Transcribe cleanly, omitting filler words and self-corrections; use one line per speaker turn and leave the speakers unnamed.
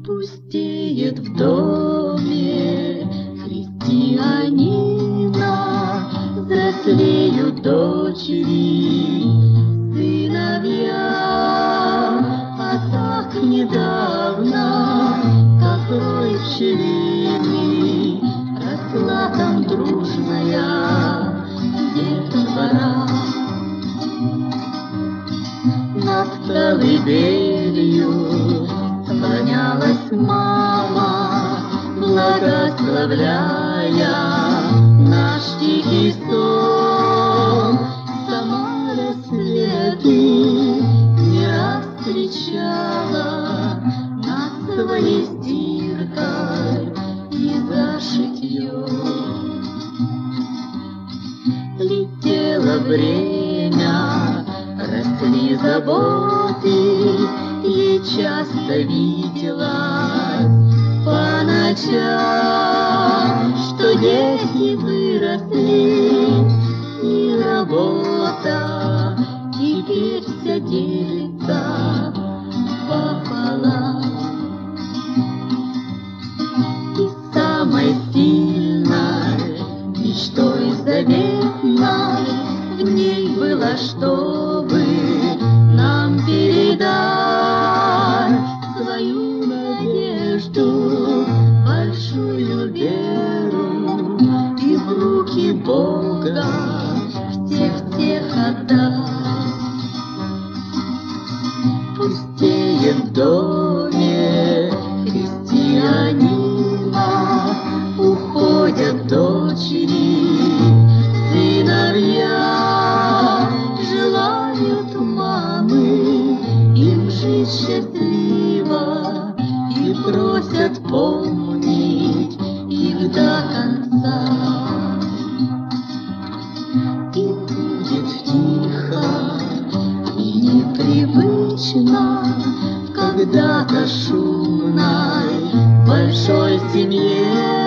Пустеет в доме христианина, взрослеют дочери, сыновья. А так недавно, как рой пчелиный, росла там дружная детвора. Над колыбелью склонялась мама, благословляя наш тихий сон. Сама рассветы не раз встречала над своей стиркой и зашитьем. Летело время, росли заботы, ей часто виделась по ночам, что дети выросли, и работа теперь вся делится пополам. И самой сильной мечтой заветной в ней было, чтобы нам передать свою надежду, большую веру и в руки Бога всех отдать. Пустеет в доме христианина, уходят дочери, сыновья. Желают мамы им жить счастливо и просят помнить их до конца. И будет тихо и непривычно в когда-то шумной большой семье.